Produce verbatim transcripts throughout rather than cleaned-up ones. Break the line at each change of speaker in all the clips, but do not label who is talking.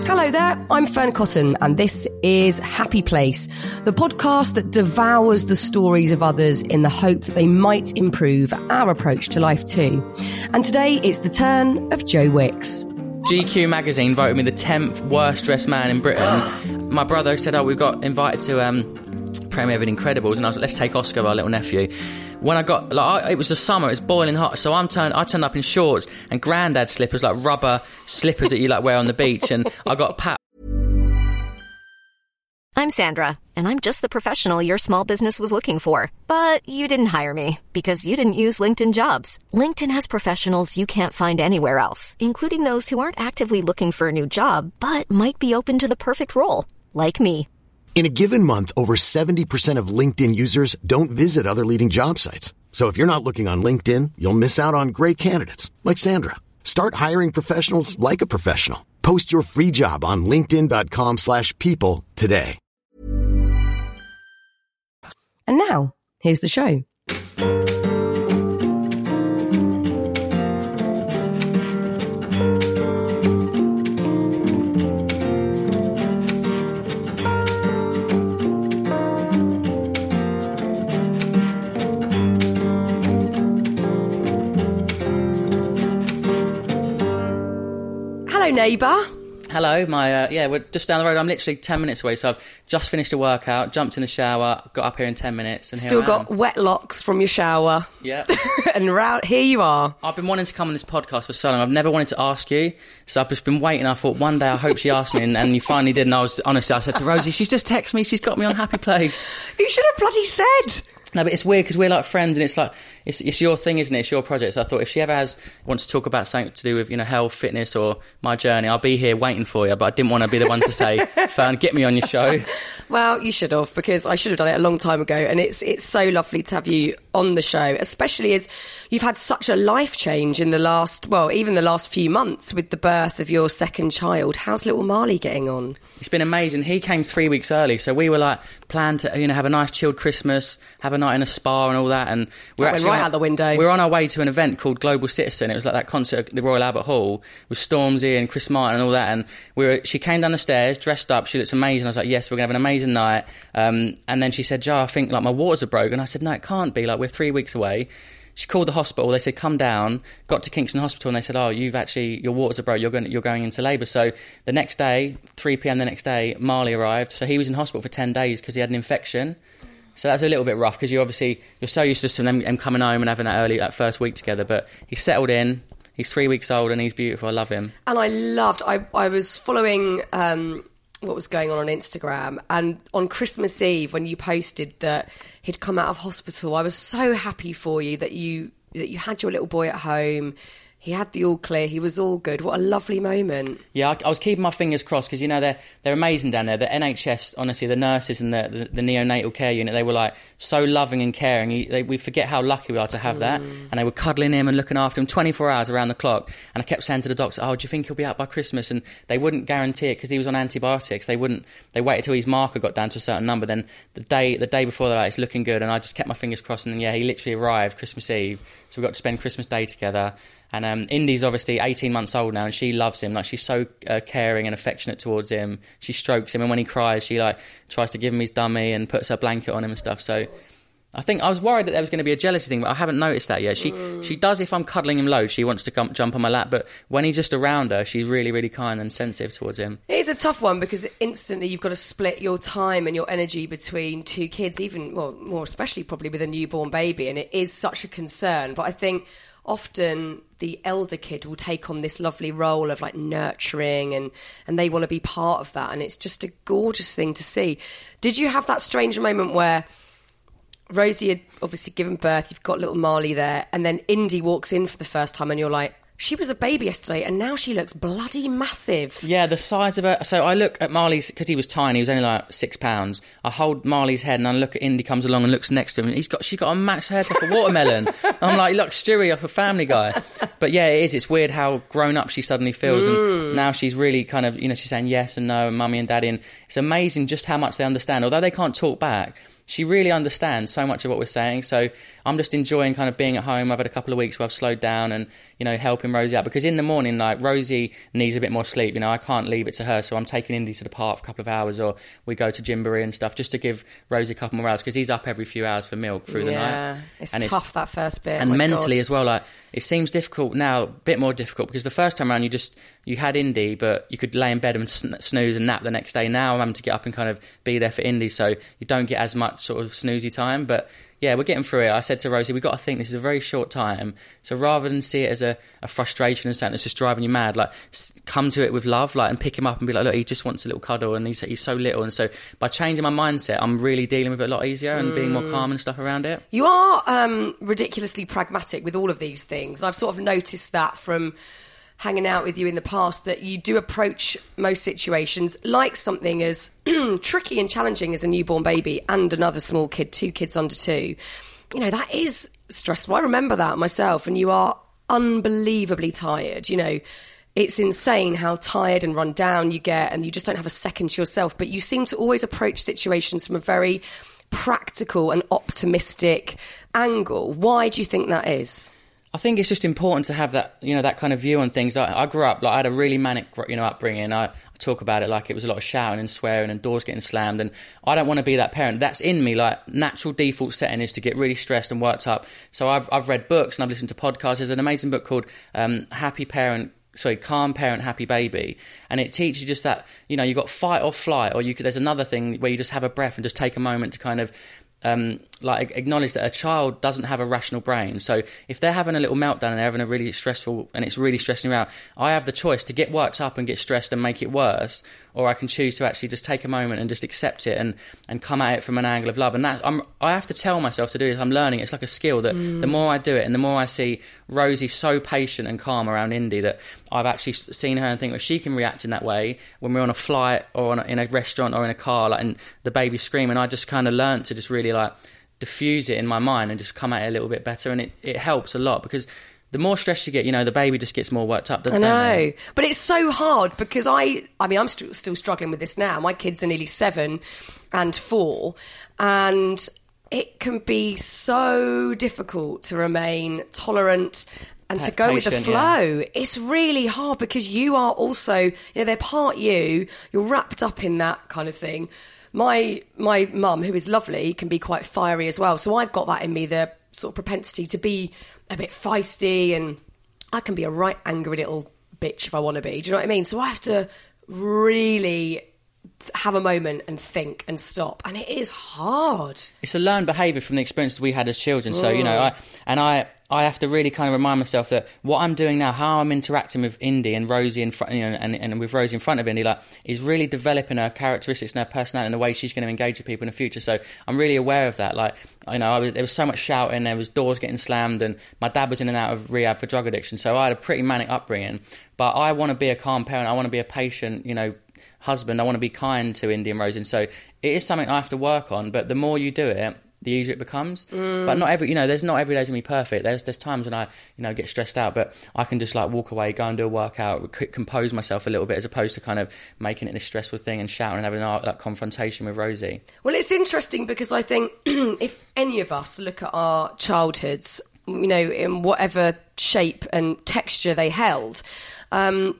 Hello there, I'm Fern Cotton, and this is Happy Place, the podcast that devours the stories of others in the hope that they might improve our approach to life too. And today it's the turn of Joe Wicks.
G Q magazine voted me the tenth worst dressed man in Britain. My brother said, oh, we got invited to um, premiere of Incredibles, and I was like, let's take Oscar, our little nephew. When I got, like, I, it was the summer, it was boiling hot, so I'm turned, I turned up in shorts and granddad slippers, like rubber slippers that you like wear on the beach, and I got pat.
I'm Sandra, and I'm just the professional your small business was looking for. But you didn't hire me because you didn't use LinkedIn Jobs. LinkedIn has professionals you can't find anywhere else, including those who aren't actively looking for a new job, but might be open to the perfect role, like me.
In a given month, over seventy percent of LinkedIn users don't visit other leading job sites. So if you're not looking on LinkedIn, you'll miss out on great candidates like Sandra. Start hiring professionals like a professional. Post your free job on linkedin.com slash people today.
And now, here's the show. Hello, neighbour.
Hello, my, uh, yeah, we're just down the road. I'm literally ten minutes away, so I've just finished a workout, jumped in the shower, got up here in ten minutes, and
Still
here I
got
am.
wet locks from your shower.
Yeah.
And round, here you are.
I've been wanting to come on this podcast for so long. I've never wanted to ask you, so I've just been waiting. I thought one day I hope she asked me, and, and you finally did, and I was, honestly, I said to Rosie, she's just texted me, she's got me on Happy Place.
You should have bloody said.
No, but it's weird because we're like friends, and it's like it's it's your thing, isn't it? It's your project. So I thought if she ever has wants to talk about something to do with, you know, health, fitness, or my journey, I'll be here waiting for you. But I didn't want to be the one to say, Fern, get me on your show.
Well, you should have, because I should have done it a long time ago, and it's it's so lovely to have you on the show, especially as you've had such a life change in the last, well, even the last few months with the birth of your second child. How's little Marley getting on?
It's been amazing. He came three weeks early, so we were like planned to, you know, have a nice chilled Christmas, have a night in a spa and all that. And we're
that
actually
went right
on,
out the window.
We were on our way to an event called Global Citizen. It was like that concert at the Royal Albert Hall with Stormzy and Chris Martin and all that. And we were. She came down the stairs dressed up. She looked amazing. I was like, yes, we're gonna have an amazing night. Um, and then she said, Joe, I think like my waters are broken. I said, no, it can't be. Like, we're three weeks away. She called the hospital. They said, come down. Got to Kingston Hospital, and they said, oh, you've actually, your waters are broke. You're going, you're going into labour. So the next day, three p.m. the next day, Marley arrived. So he was in hospital for ten days because he had an infection. So that's a little bit rough because you obviously, you're so used to them, them coming home and having that early, that first week together. But he's settled in. He's three weeks old and he's beautiful. I love him.
And I loved, I, I was following um, what was going on on Instagram, and on Christmas Eve when you posted that he'd come out of hospital, I was so happy for you that you that you had your little boy at home. He had the all clear. He was all good. What a lovely moment.
Yeah, I, I was keeping my fingers crossed because, you know, they're they're amazing down there. The N H S, honestly, the nurses and the, the, the neonatal care unit, they were, like, so loving and caring. You, they, we forget how lucky we are to have mm. that. And they were cuddling him and looking after him twenty-four hours around the clock. And I kept saying to the doctor, oh, do you think he'll be out by Christmas? And they wouldn't guarantee it because he was on antibiotics. They wouldn't. They waited till his marker got down to a certain number. Then the day the day before that, like, it's looking good. And I just kept my fingers crossed. And then, yeah, he literally arrived Christmas Eve. So we got to spend Christmas Day together. And um, Indy's obviously eighteen months old now, and she loves him. Like, she's so uh, caring and affectionate towards him. She strokes him, and when he cries, she like tries to give him his dummy and puts her blanket on him and stuff. So I think I was worried that there was going to be a jealousy thing, but I haven't noticed that yet. She mm. she does if I'm cuddling him loads. She wants to come, jump on my lap, but when he's just around her, she's really, really kind and sensitive towards him.
It is a tough one because instantly you've got to split your time and your energy between two kids, even, well, more especially probably with a newborn baby, and it is such a concern. But I think often the elder kid will take on this lovely role of like nurturing, and, and they want to be part of that. And it's just a gorgeous thing to see. Did you have that strange moment where Rosie had obviously given birth, you've got little Marley there, and then Indy walks in for the first time and you're like, she was a baby yesterday and now she looks bloody massive.
Yeah, the size of her. So I look at Marley's, because he was tiny, he was only like six pounds. I hold Marley's head and I look at Indy, comes along and looks next to him, and he's got, she's got a max hair like a watermelon. I'm like, look, Stewie off a Family Guy. But yeah, it is. It's weird how grown up she suddenly feels. Mm. And now she's really kind of, you know, she's saying yes and no, and mummy and daddy. And it's amazing just how much they understand. Although they can't talk back, she really understands so much of what we're saying. So I'm just enjoying kind of being at home. I've had a couple of weeks where I've slowed down and, you know, helping Rosie out. Because in the morning, like, Rosie needs a bit more sleep. You know, I can't leave it to her. So I'm taking Indy to the park for a couple of hours, or we go to Gymboree and stuff, just to give Rosie a couple more hours, because he's up every few hours for milk through the
yeah,
night.
It's
and
tough,
it's,
that first bit.
And
oh
mentally
God.
as well, like, it seems difficult now, a bit more difficult, because the first time around you just, you had Indy, but you could lay in bed and snooze and nap the next day. Now I'm having to get up and kind of be there for Indy, so you don't get as much sort of snoozy time. But yeah, we're getting through it. I said to Rosie, we've got to think this is a very short time, so rather than see it as a, a frustration and something that's just driving you mad, like, come to it with love, like, and pick him up and be like, look, he just wants a little cuddle, and he's, he's so little. And so by changing my mindset, I'm really dealing with it a lot easier and mm. being more calm and stuff around it.
You are um, ridiculously pragmatic with all of these things. I've sort of noticed that from hanging out with you in the past, that you do approach most situations like something as tricky and challenging as a newborn baby and another small kid, two kids under two. You know, that is stressful. I remember that myself, and you are unbelievably tired. You know, it's insane how tired and run down you get, and you just don't have a second to yourself. But you seem to always approach situations from a very practical and optimistic angle. Why do you think that is?
I think it's just important to have that, you know, that kind of view on things. I, I grew up, like, I had a really manic, you know, upbringing. I, I talk about it like it was a lot of shouting and swearing and doors getting slammed, and I don't want to be that parent. That's in me. Like, natural default setting is to get really stressed and worked up. So I've I've read books and I've listened to podcasts. There's an amazing book called um, Happy Parent. Sorry, Calm Parent, Happy Baby, and it teaches you just that, you know, you've got fight or flight, or you could. There's another thing where you just have a breath and just take a moment to kind of. Um, like acknowledge that a child doesn't have a rational brain. So if they're having a little meltdown and they're having a really stressful, and it's really stressing me out, I have the choice to get worked up and get stressed and make it worse, or I can choose to actually just take a moment and just accept it and, and come at it from an angle of love. And that I'm, I have to tell myself to do this. I'm learning. It's like a skill that mm. the more I do it and the more I see Rosie so patient and calm around Indy, that I've actually seen her and think, well, she can react in that way when we're on a flight or on a, in a restaurant or in a car, like, and the baby's screaming. I just kind of learned to just really like diffuse it in my mind and just come at it a little bit better, and it, it helps a lot, because the more stress you get, you know, the baby just gets more worked up, doesn't it?
I know, but it's so hard, because I I mean, I'm st- still struggling with this now. My kids are nearly seven and four, and it can be so difficult to remain tolerant and to go
patient,
with the flow.
Yeah.
It's really hard, because you are also, you know, they're part you, you're wrapped up in that kind of thing. My my mum, who is lovely, can be quite fiery as well. So I've got that in me, the sort of propensity to be a bit feisty, and I can be a right angry little bitch if I want to be. Do you know what I mean? So I have to really have a moment and think and stop, and it is hard.
It's a learned behaviour from the experiences we had as children. So, you know, I and I I have to really kind of remind myself that what I'm doing now, how I'm interacting with Indy and Rosie in front, you know, and, and with Rosie in front of Indy, like, is really developing her characteristics and her personality and the way she's going to engage with people in the future. So I'm really aware of that. Like, you know, I was, there was so much shouting, there was doors getting slammed, and my dad was in and out of rehab for drug addiction. So I had a pretty manic upbringing, but I want to be a calm parent. I want to be a patient, you know, husband. I want to be kind to Indy and Rosie. And so it is something I have to work on, but the more you do it, the easier it becomes. Mm. But not every, you know, there's not every day's gonna be perfect. There's there's times when I, you know, get stressed out, but I can just like walk away, go and do a workout, c- compose myself a little bit, as opposed to kind of making it this stressful thing and shouting and having a like, confrontation with Rosie.
Well, it's interesting, because I think if any of us look at our childhoods, you know, in whatever shape and texture they held, um,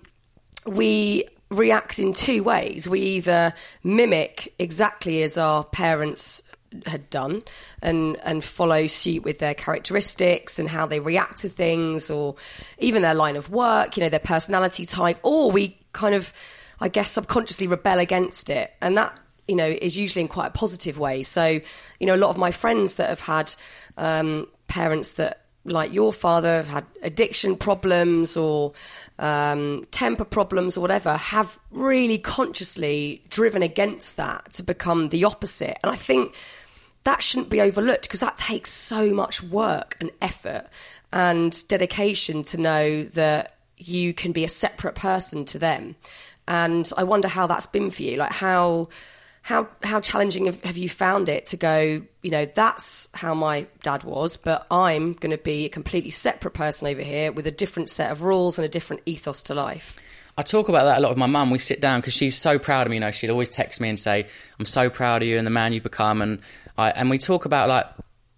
we react in two ways. We either mimic exactly as our parents had done and and follow suit with their characteristics and how they react to things, or even their line of work, you know, their personality type, or we kind of, I guess, subconsciously rebel against it. And that, you know, is usually in quite a positive way. So, you know, a lot of my friends that have had um, parents that, like your father, have had addiction problems or um, temper problems or whatever, have really consciously driven against that to become the opposite. And I think that shouldn't be overlooked, because that takes so much work and effort and dedication to know that you can be a separate person to them. And I wonder how that's been for you. Like, how how how challenging have, have you found it to go, you know, that's how my dad was, but I'm going to be a completely separate person over here with a different set of rules and a different ethos to life?
I talk about that a lot with my mum. We sit down, because she's so proud of me. You know, she'd always text me and say, I'm so proud of you and the man you've become. And I, and we talk about, like,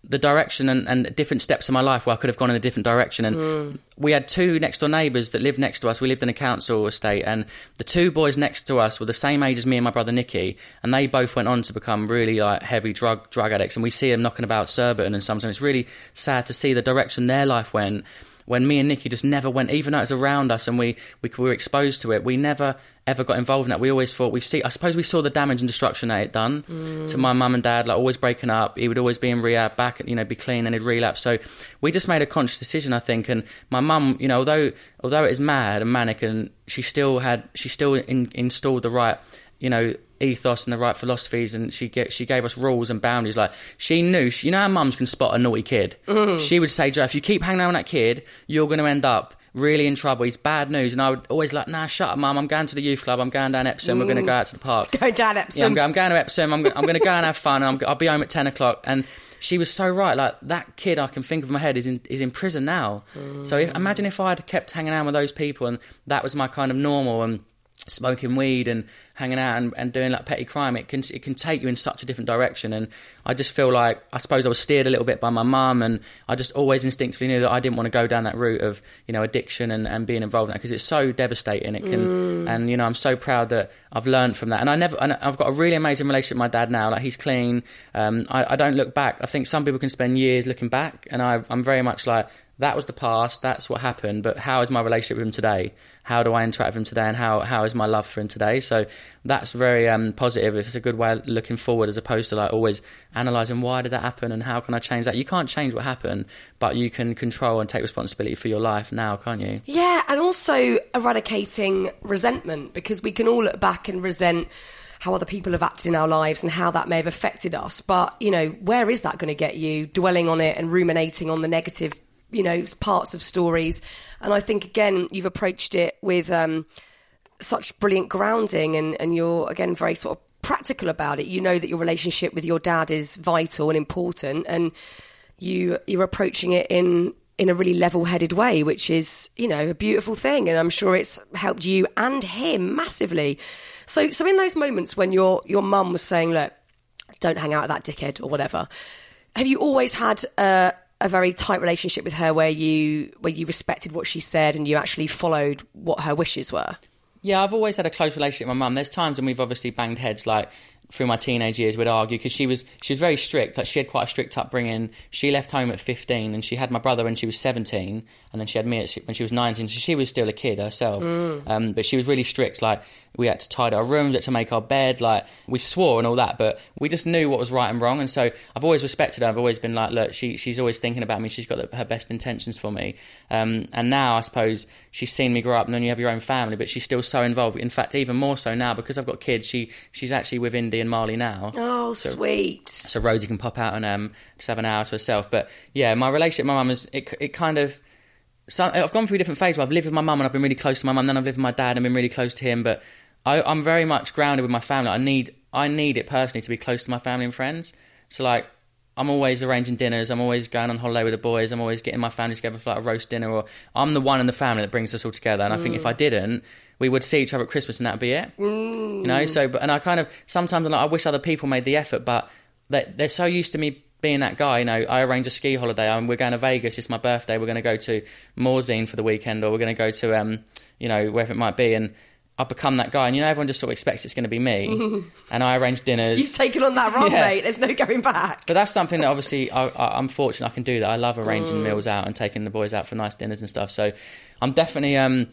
the direction and, and different steps in my life where I could have gone in a different direction. And mm. we had two next door neighbours that lived next to us. We lived in a council estate, and the two boys next to us were the same age as me and my brother Nicky, and they both went on to become really like heavy drug drug addicts. And we see them knocking about Surbiton, and sometimes it's really sad to see the direction their life went when me and Nicky just never went, even though it was around us and we, we were exposed to it, we never ever got involved in that. We always thought, we see, I suppose we saw the damage and destruction that it done mm. to my mum and dad, like always breaking up. He would always be in rehab, back, you know, be clean, and he'd relapse. So we just made a conscious decision, I think. And my mum, you know, although although it is mad and manic, and she still had, she still in, installed the right, you know, ethos and the right philosophies, and she get, she gave us rules and boundaries. Like, she knew, she, you know how mums can spot a naughty kid? Mm. She would say, Joe, if you keep hanging around with that kid, you're going to end up really in trouble. He's bad news. And I would always like, nah, shut up, mum. I'm going to the youth club. I'm going down Epsom. Mm. We're going to go out to the park.
Go down Epsom.
Yeah, I'm, go, I'm going to Epsom. I'm, I'm going to go and have fun. And I'm, I'll be home at ten o'clock. And she was so right. Like, that kid I can think of in my head is in, is in prison now. Mm. So if, imagine if I had kept hanging out with those people and that was my kind of normal, and smoking weed and hanging out and, and doing like petty crime, it can it can take you in such a different direction. And I just feel like, I suppose I was steered a little bit by my mum, and I just always instinctively knew that I didn't want to go down that route of, you know, addiction and, and being involved in that, because it's so devastating. It can, mm. and you know, I'm so proud that I've learned from that. And I never, and I've got a really amazing relationship with my dad now. Like, he's clean. Um, I, I don't look back. I think some people can spend years looking back, and I, I'm very much like, that was the past, that's what happened, but how is my relationship with him today? How do I interact with him today, and how, how is my love for him today? So that's very um, positive. It's a good way of looking forward, as opposed to like always analysing, why did that happen and how can I change that? You can't change what happened, but you can control and take responsibility for your life now, can't you?
Yeah, and also eradicating resentment, because we can all look back and resent how other people have acted in our lives and how that may have affected us. But, you know, where is that going to get you? Dwelling on it and ruminating on the negative, you know, parts of stories. And I think, again, you've approached it with um, such brilliant grounding, and, and you're, again, very sort of practical about it. You know that your relationship with your dad is vital and important, and you, you're approaching it in, in a really level-headed way, which is, you know, a beautiful thing. And I'm sure it's helped you and him massively. So, so in those moments when your, your mum was saying, look, don't hang out with that dickhead or whatever, have you always had a... a very tight relationship with her, where you where you respected what she said and you actually followed what her wishes were?
Yeah, I've always had a close relationship with my mum. There's times when we've obviously banged heads, like through my teenage years, we'd argue, because she was she was very strict. Like, she had quite a strict upbringing. She left home at fifteen, and she had my brother when she was seventeen, and then she had me at, when she was nineteen. So she was still a kid herself, mm. um, but she was really strict. Like, we had to tidy our rooms, we had to make our bed. Like, we swore and all that, but we just knew what was right and wrong. And so I've always respected her. I've always been like, look, she she's always thinking about me. She's got the, her best intentions for me. Um, and now I suppose she's seen me grow up, and then you have your own family, but she's still so involved. In fact, even more so now, because I've got kids. She she's actually with Indy and Marley now.
Oh, so, sweet.
So Rosie can pop out and um, just have an hour to herself. But yeah, my relationship with my mum is, it, it kind of, so I've gone through different phases where I've lived with my mum and I've been really close to my mum, then I've lived with my dad and been really close to him. But I, I'm very much grounded with my family. I need I need it personally to be close to my family and friends. So like, I'm always arranging dinners, I'm always going on holiday with the boys, I'm always getting my family together for like a roast dinner, or I'm the one in the family that brings us all together. And mm. I think if I didn't, we would see each other at Christmas and that'd be it. Mm. You know, so, but, and I kind of, sometimes I'm like, I wish other people made the effort, but they, they're so used to me being that guy. You know, I arrange a ski holiday, I'm, we're going to Vegas, it's my birthday, we're going to go to Morzine for the weekend, or we're going to go to, um, you know, wherever it might be, and I've become that guy, and you know, everyone just sort of expects it's going to be me, and I arrange dinners.
You've taken on that role, yeah. mate. There's no going back. But
that's something that obviously I, I, I'm fortunate I can do that. I love arranging mm. meals out and taking the boys out for nice dinners and stuff. So I'm definitely, um,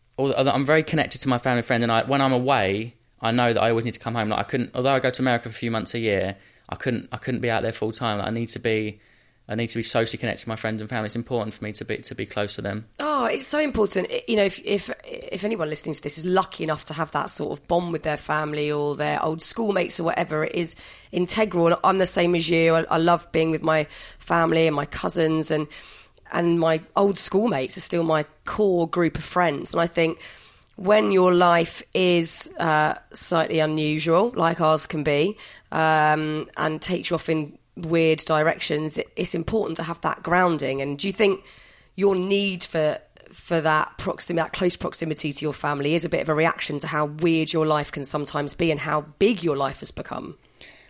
I'm very connected to my family and friends, and I, when I'm away, I know that I always need to come home. Like, I couldn't, although I go to America for a few months a year, I couldn't, I couldn't be out there full time. Like, I need to be. I need to be socially connected to my friends and family. It's important for me to be to be close to them.
Oh, it's so important. You know, if if if anyone listening to this is lucky enough to have that sort of bond with their family or their old schoolmates or whatever, it is integral. And I'm the same as you. I, I love being with my family and my cousins, and and my old schoolmates are still my core group of friends. And I think when your life is uh, slightly unusual, like ours can be, um, and takes you off in weird directions, it's important to have that grounding. And do you think your need for for that proximity, that close proximity to your family, is a bit of a reaction to how weird your life can sometimes be and how big your life has become?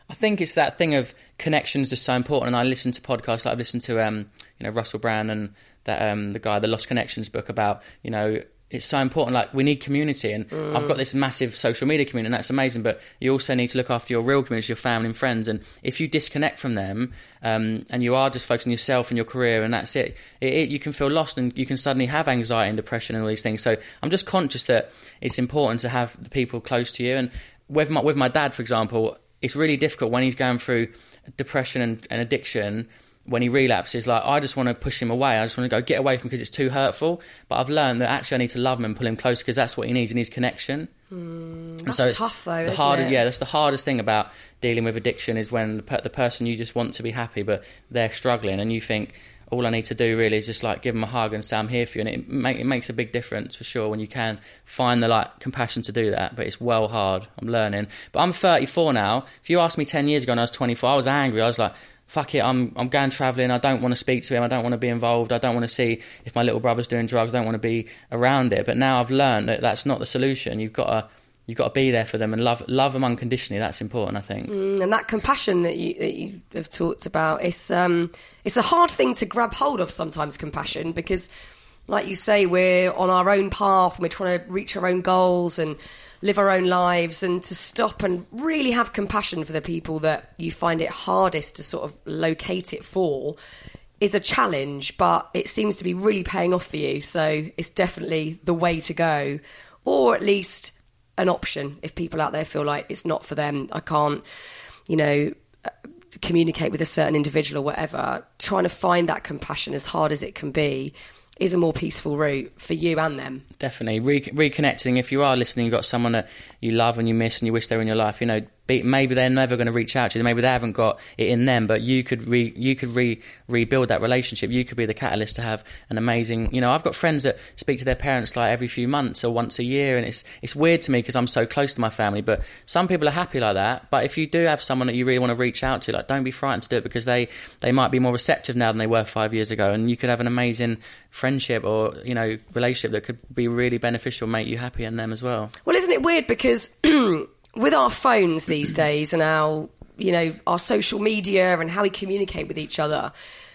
I think it's that thing of connections is so important. And I listen to podcasts like I've listened to, um, you know, Russell Brand and that um, the guy, the Lost Connections book about, you know, it's so important. Like, we need community, and mm. I've got this massive social media community, and that's amazing. But you also need to look after your real community, your family and friends. And if you disconnect from them, um, and you are just focusing on yourself and your career, and that's it, it, it, you can feel lost, and you can suddenly have anxiety and depression and all these things. So I'm just conscious that it's important to have the people close to you. And with my with my dad, for example, it's really difficult when he's going through depression and, and addiction. When he relapses, like, I just want to push him away. I just want to go, get away from him because it's too hurtful. But I've learned that actually I need to love him and pull him close, because that's what he needs. He needs connection.
Mm, that's so tough, though,
the
isn't
hardest,
it?
Yeah, that's the hardest thing about dealing with addiction, is when the, per- the person you just want to be happy, but they're struggling, and you think, all I need to do really is just like give them a hug and say I'm here for you. And it, make, it makes a big difference, for sure, when you can find the like compassion to do that. But it's well hard. I'm learning. But I'm thirty-four now. If you asked me ten years ago when I was twenty-four, I was angry. I was like, fuck it, I'm I'm going travelling, I don't want to speak to him, I don't want to be involved, I don't want to see if my little brother's doing drugs, I don't want to be around it. But now I've learned that that's not the solution. You've got to you've got to be there for them and love love them unconditionally. That's important, I think.
Mm, and that compassion that you that you have talked about, it's um it's a hard thing to grab hold of sometimes, compassion, because like you say, we're on our own path and we're trying to reach our own goals and live our own lives, and to stop and really have compassion for the people that you find it hardest to sort of locate it for is a challenge, but it seems to be really paying off for you. So it's definitely the way to go, or at least an option if people out there feel like it's not for them. I can't, you know, communicate with a certain individual or whatever. Trying to find that compassion, as hard as it can be, is a more peaceful route for you and them.
Definitely. Re- reconnecting. If you are listening, you've got someone that you love and you miss and you wish they were in your life, you know, be, maybe they're never going to reach out to you. Maybe they haven't got it in them, but you could re, you could re, rebuild that relationship. You could be the catalyst to have an amazing, you know, I've got friends that speak to their parents like every few months or once a year, and it's it's weird to me because I'm so close to my family, but some people are happy like that. But if you do have someone that you really want to reach out to, like, don't be frightened to do it, because they, they might be more receptive now than they were five years ago, and you could have an amazing friendship or, you know, relationship that could be really beneficial, make you happy and them as well.
Well, isn't it weird, because with our phones these days and our, you know, our social media and how we communicate with each other,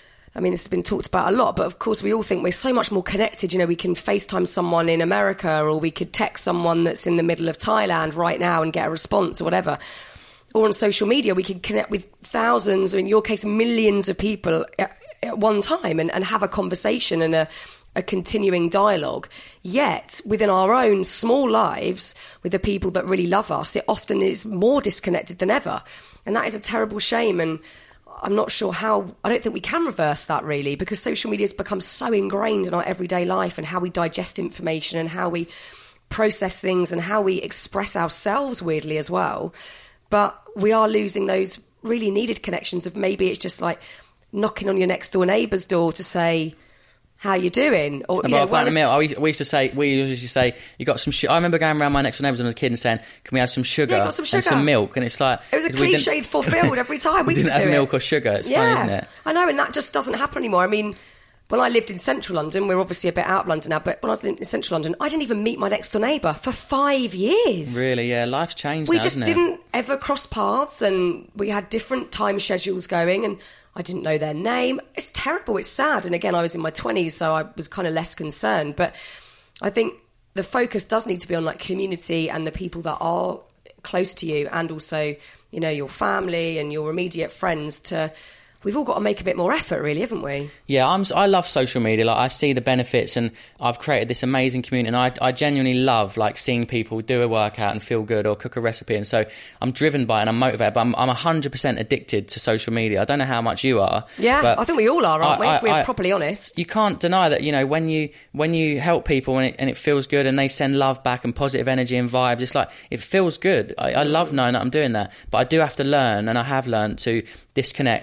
I mean, this has been talked about a lot, but of course we all think we're so much more connected. You know, we can FaceTime someone in America, or we could text someone that's in the middle of Thailand right now and get a response or whatever. Or on social media, we can connect with thousands, or in your case, millions of people at, at one time, and, and have a conversation and a a continuing dialogue. Yet within our own small lives, with the people that really love us, it often is more disconnected than ever, and that is a terrible shame. And I'm not sure how, I don't think we can reverse that really, because social media has become so ingrained in our everyday life, and how we digest information and how we process things and how we express ourselves, weirdly, as well. But we are losing those really needed connections of, maybe it's just like knocking on your next door neighbour's door to say, how you doing? Or, you know,
well, meal, we, we used to say, we used to say, you got some sugar. I remember going around my next door neighbours when I was a kid and saying, can we have some sugar,
yeah, got some sugar
and some milk? And it's like,
it was a cliche fulfilled every time we,
we
used
didn't
to
have
do
milk
it.
or sugar. It's
yeah,
fun, isn't it?
I know, and that just doesn't happen anymore. I mean, when I lived in central London, we're obviously a bit out of London now, but when I was in central London, I didn't even meet my next door neighbour for five years.
Really, yeah, life's changed
we
now,
just
hasn't it?
didn't ever cross paths, and we had different time schedules going, and I didn't know their name. It's terrible, it's sad. And again, I was in my twenties, so I was kind of less concerned. But I think the focus does need to be on like community and the people that are close to you, and also, you know, your family and your immediate friends. To we've all got to make a bit more effort, really, haven't we?
Yeah, I'm, I love social media. Like, I see the benefits, and I've created this amazing community, and I, I genuinely love like seeing people do a workout and feel good, or cook a recipe. And so I'm driven by it and I'm motivated, but I'm, I'm one hundred percent addicted to social media. I don't know how much you are.
Yeah,
but
I think we all are, aren't
I,
we?
I,
if we're
I,
properly honest.
You can't deny that, you know, when you when you help people and it, and it feels good, and they send love back and positive energy and vibes, it's like, it feels good. I, I love knowing that I'm doing that. But I do have to learn, and I have learned to disconnect. And if I go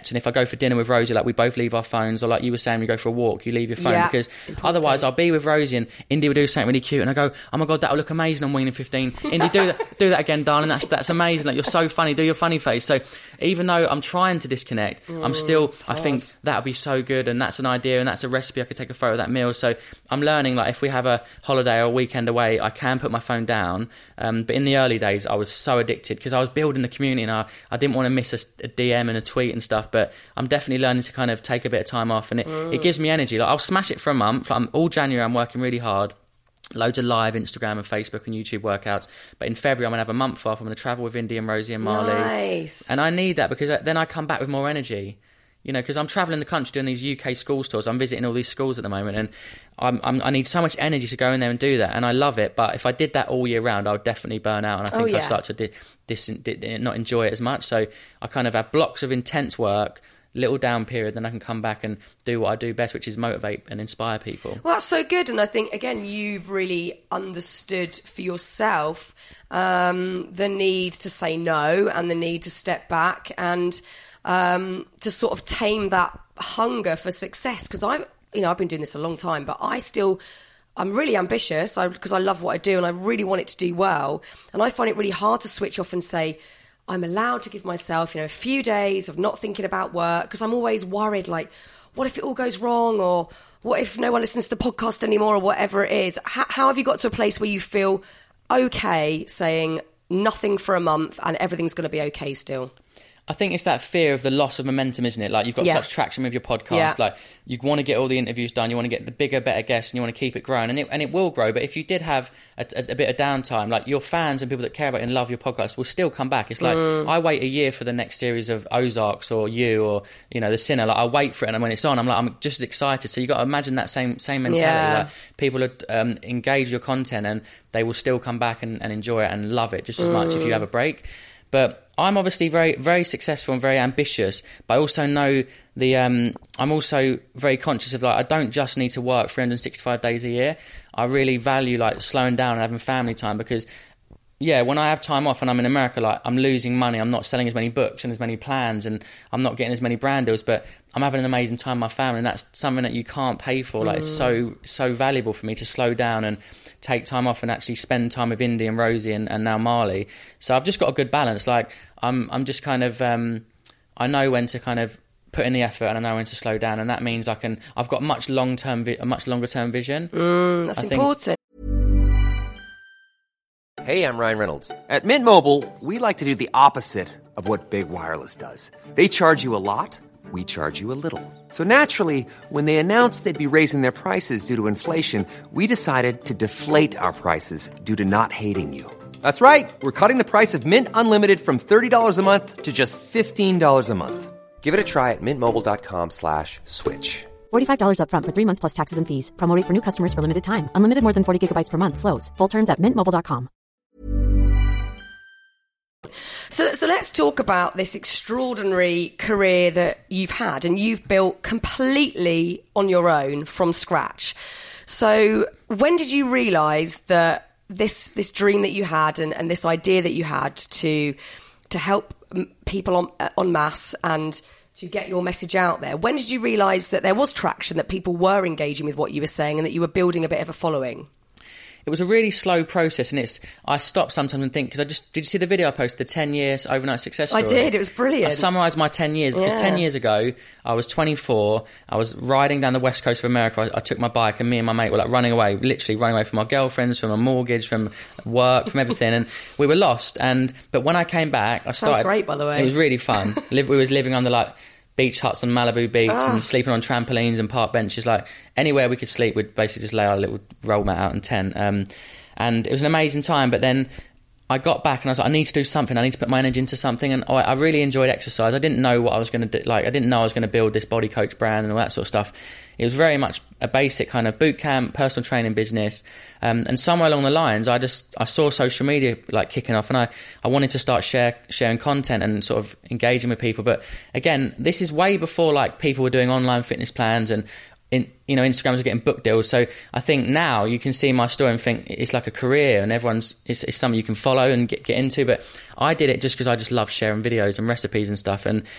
go for dinner with Rosie, like we both leave our phones, or like you were saying, we go for a walk, you leave your phone,
Yeah,
because
important.
otherwise I'll be with Rosie and Indy will do something really cute and I go, oh my God, that'll look amazing on Weaning fifteen. Indy, do that, do that again, darling. That's that's amazing. Like, you're so funny. Do your funny face. So even though I'm trying to disconnect, mm, I'm still, I think that'll be so good, and that's an idea, and that's a recipe. I could take a photo of that meal. So I'm learning, like, if we have a holiday or a weekend away, I can put my phone down. Um, but in the early days, I was so addicted because I was building the community, and I, I didn't want to miss a, a D M and a tweet and stuff. But I'm definitely learning to kind of take a bit of time off, and it, mm. it gives me energy. Like, I'll smash it for a month. Like, I'm, all January, I'm working really hard. Loads of live Instagram and Facebook and YouTube workouts. But in February, I'm going to have a month off. I'm going to travel with Indy and Rosie and Marley.
Nice.
And I need that because then I come back with more energy. You know, because I'm travelling the country doing these U K school tours. I'm visiting all these schools at the moment, and I'm, I'm, I need so much energy to go in there and do that. And I love it. But if I did that all year round, I would definitely burn out. And I think
oh, yeah.
I'd start to di- dis- di- not enjoy it as much. So I kind of have blocks of intense work, little down period, then I can come back and do what I do best, which is motivate and inspire people.
Well, that's so good. And I think, again, you've really understood for yourself um, the need to say no and the need to step back and um, to sort of tame that hunger for success. Because I've, you know, I've been doing this a long time, but I still... I'm really ambitious because I, I love what I do and I really want it to do well. And I find it really hard to switch off and say, I'm allowed to give myself, you know, a few days of not thinking about work, because I'm always worried, like, what if it all goes wrong, or what if no one listens to the podcast anymore, or whatever it is. How, how have you got to a place where you feel okay saying nothing for a month and everything's going to be okay still?
I think it's that fear of the loss of momentum, isn't it? Like, you've got
yeah.
such traction with your podcast.
Yeah.
Like, you want to get all the interviews done, you want to get the bigger, better guests, and you want to keep it growing. And it, and it will grow. But if you did have a, a, a bit of downtime, like, your fans and people that care about and love your podcast will still come back. It's like, mm. I wait a year for the next series of Ozarks or You or, you know, The Sinner. Like, I wait for it, and when it's on, I'm like, I'm just as excited. So you got to imagine that same same mentality.
Yeah.
Like, people are, um, engage your content, and they will still come back and, and enjoy it and love it just as mm. much if you have a break. But I'm obviously very, very successful and very ambitious, but I also know the, um, I'm also very conscious of, like, I don't just need to work three hundred sixty-five days a year. I really value, like, slowing down and having family time, because, yeah, when I have time off and I'm in America, like, I'm losing money. I'm not selling as many books and as many plans, and I'm not getting as many brand deals, but I'm having an amazing time with my family, and that's something that you can't pay for. Like, mm. it's so, so valuable for me to slow down and take time off and actually spend time with Indy and Rosie and, and now Marley. So I've just got a good balance. Like, I'm I'm just kind of, um, I know when to kind of put in the effort, and I know when to slow down, and that means I can, I've got much long term, vi- a much longer term vision.
Mm, that's I important.
Think... Hey, I'm Ryan Reynolds. At Mint Mobile, we like to do the opposite of what Big Wireless does. They charge you a lot. We charge you a little. So naturally, when they announced they'd be raising their prices due to inflation, we decided to deflate our prices due to not hating you. That's right. We're cutting the price of Mint Unlimited from thirty dollars a month to just fifteen dollars a month. Give it a try at mintmobile.com slash switch.
forty-five dollars up front for three months plus taxes and fees. Promo rate for new customers for limited time. Unlimited more than forty gigabytes per month slows. Full terms at mint mobile dot com.
So, so let's talk about this extraordinary career that you've had, and you've built completely on your own from scratch. So when did you realise that this this dream that you had and, and this idea that you had to to help people on en masse and to get your message out there, when did you realise that there was traction, that people were engaging with what you were saying, and that you were building a bit of a following?
It was a really slow process, and it's, I stop sometimes and think, because I just, did you see the video I posted, the ten years overnight success story?
I did, it was brilliant.
I summarised my ten years, because yeah. ten years ago, I was twenty-four, I was riding down the west coast of America, I, I took my bike, and me and my mate were like running away, literally running away from our girlfriends, from a mortgage, from work, from everything, and we were lost. And But when I came back, I started...
Sounds great, by the way.
It was really fun. Live, we was living under, like, beach huts on Malibu Beach
ah.
and sleeping on trampolines and park benches, like, anywhere we could sleep, we'd basically just lay our little roll mat out and tent. Um, And it was an amazing time, but then I got back and I was like, I need to do something. I need to put my energy into something. And I, I really enjoyed exercise. I didn't know what I was going to do. Like, I didn't know I was going to build this Body Coach brand and all that sort of stuff. It was very much a basic kind of boot camp, personal training business. Um, and somewhere along the lines, I just, I saw social media like kicking off, and I, I wanted to start share, sharing content and sort of engaging with people. But again, this is way before like people were doing online fitness plans and in, you know, Instagrams are getting book deals. So I think now you can see my story and think it's like a career, and everyone's, it's, it's something you can follow and get, get into. But I did it just because I just love sharing videos and recipes and stuff. And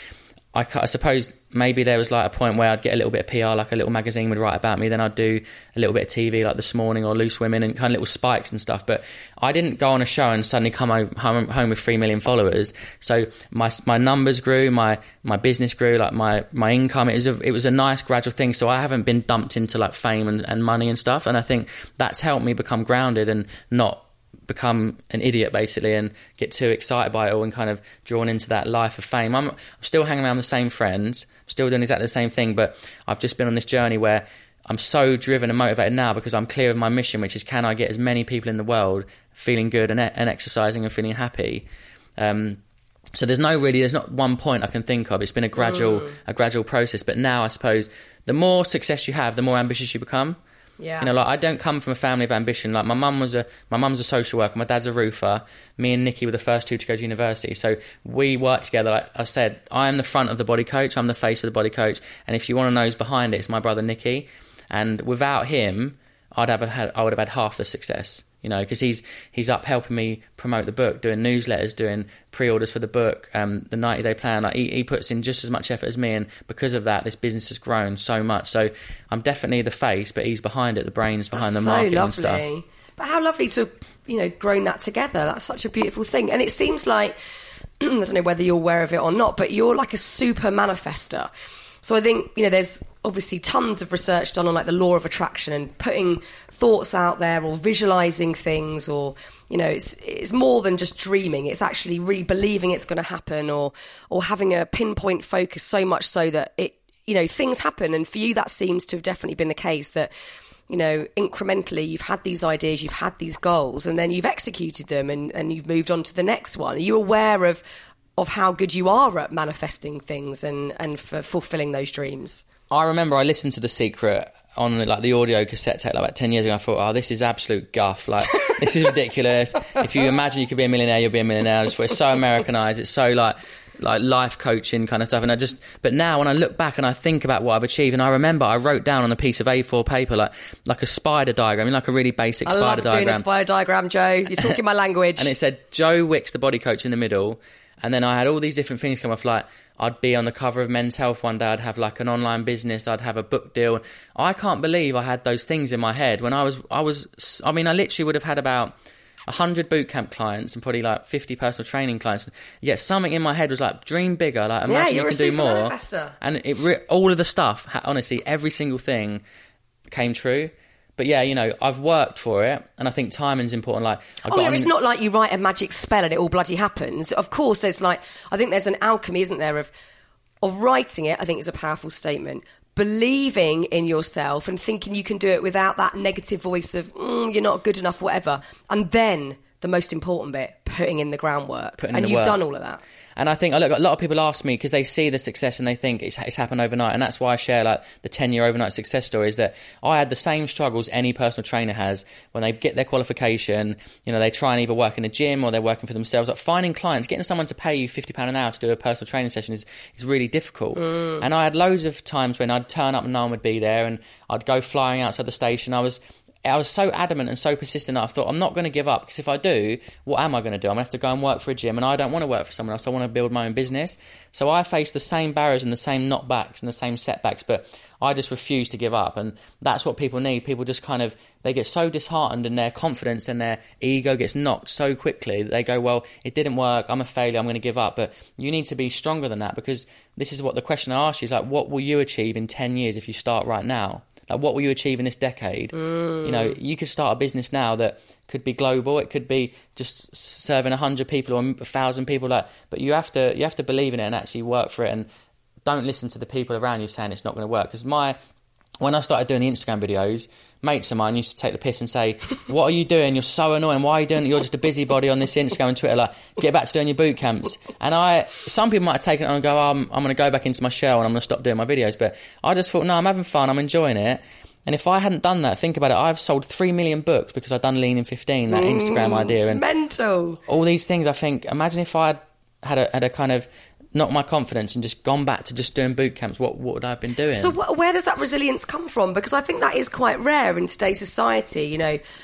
I, I suppose maybe there was like a point where I'd get a little bit of P R, like a little magazine would write about me, then I'd do a little bit of T V like This Morning or Loose Women and kind of little spikes and stuff. But I didn't go on a show and suddenly come home, home, home with three million followers. So my my numbers grew, my my business grew, like my, my income. It was a, it was a nice gradual thing. So I haven't been dumped into like fame and, and money and stuff. And I think that's helped me become grounded and not become an idiot basically and get too excited by it all and kind of drawn into that life of fame. I'm, I'm still hanging around the same friends, I'm still doing exactly the same thing, but I've just been on this journey where I'm so driven and motivated now because I'm clear of my mission, which is can I get as many people in the world feeling good and, and exercising and feeling happy. Um, so there's no really, there's not one point I can think of. It's been a gradual, mm. a gradual process. But now I suppose the more success you have, the more ambitious you become.
Yeah.
You know, like I don't come from a family of ambition. Like my mum was a, my mum's a social worker, my dad's a roofer. Me and Nikki were the first two to go to university. So we work together. Like I said, I am the front of the Body Coach. I'm the face of the Body Coach. And if you want to know who's behind it, it's my brother Nikki. And without him, I'd have had, I would have had half the success. You know, because he's he's up helping me promote the book, doing newsletters, doing pre-orders for the book, um, the ninety-day plan. Like he, he puts in just as much effort as me, and because of that, this business has grown so much. So I'm definitely the face, but he's behind it, the brains behind
That's
the marketing
so
and stuff.
But how lovely to have, you know, grown that together. That's such a beautiful thing. And it seems like, I don't know whether you're aware of it or not, but you're like a super manifester. So I think, you know, there's obviously tons of research done on like the law of attraction and putting thoughts out there or visualizing things, or, you know, it's it's more than just dreaming. It's actually really believing it's going to happen, or or having a pinpoint focus so much so that it, you know, things happen. And for you, that seems to have definitely been the case, that, you know, incrementally you've had these ideas, you've had these goals, and then you've executed them and, and you've moved on to the next one. Are you aware of of how good you are at manifesting things and, and for fulfilling those dreams?
I remember I listened to The Secret on like the audio cassette tape like about ten years ago. I thought, oh, this is absolute guff. Like, this is ridiculous. If you imagine you could be a millionaire, you'll be a millionaire. I just thought it's so Americanized. It's so like like life coaching kind of stuff. And I just, but now when I look back and I think about what I've achieved, and I remember I wrote down on a piece of A four paper like like a spider diagram, I mean, like a really basic
I
spider
love
diagram.
doing a spider diagram, Joe. You're talking my language.
And it said Joe Wicks, the Body Coach, in the middle. And then I had all these different things come off, like I'd be on the cover of Men's Health one day, I'd have like an online business, I'd have a book deal. I can't believe I had those things in my head when I was, I was, I mean, I literally would have had about one hundred bootcamp clients and probably like fifty personal training clients. Yet something in my head was like, dream bigger, like imagine
yeah,
you can do more.
Manifester.
And it re- all of the stuff, honestly, every single thing came true. But yeah, you know, I've worked for it, and I think timing's important. Like, I
oh
got
yeah,
on
it's
in-
not like you write a magic spell and it all bloody happens. Of course, there's like, I think there's an alchemy, isn't there, of of writing it. I think is a powerful statement. Believing in yourself and thinking you can do it without that negative voice of mm, you're not good enough, whatever. And then the most important bit, putting in the groundwork.
Putting in
and
the
you've
work.
done all of that.
And I think look, a lot of people ask me because they see the success and they think it's, it's happened overnight. And that's why I share like the ten-year overnight success stories, that I had the same struggles any personal trainer has when they get their qualification. You know, they try and either work in a gym or they're working for themselves. Like finding clients, getting someone to pay you fifty pounds an hour to do a personal training session is, is really difficult. Mm. And I had loads of times when I'd turn up and no one would be there, and I'd go flying outside the station. I was... I was so adamant and so persistent that I thought, I'm not going to give up, because if I do, what am I going to do? I'm going to have to go and work for a gym, and I don't want to work for someone else. I want to build my own business. So I faced the same barriers and the same knockbacks and the same setbacks, but I just refused to give up. And that's what people need. People just kind of, they get so disheartened and their confidence and their ego gets knocked so quickly that they go, well, it didn't work, I'm a failure, I'm going to give up. But you need to be stronger than that, because this is what the question I asked you is like, what will you achieve in ten years if you start right now? Like, what will you achieve in this decade? Mm. You know, you could start a business now that could be global. It could be just serving a hundred people or a thousand people. Like, but you have to you have to believe in it and actually work for it. And don't listen to the people around you saying it's not going to work. Because my when I started doing the Instagram videos, mates of mine used to take the piss and say, what are you doing? You're so annoying. Why are you doing it? You're just a busybody on this Instagram and Twitter. Like, get back to doing your boot camps. And I, some people might have taken it on and go, oh, I'm, I'm going to go back into my shell and I'm going to stop doing my videos. But I just thought, no, I'm having fun. I'm enjoying it. And if I hadn't done that, think about it, I've sold three million books because I've done Lean in fifteen, that mm, Instagram idea.
It's
and
mental.
All these things, I think, imagine if I had a, had a kind of knocked my confidence and just gone back to just doing boot camps, what, what would I have been doing?
So wh- where does that resilience come from? Because I think that is quite rare in today's society, you know.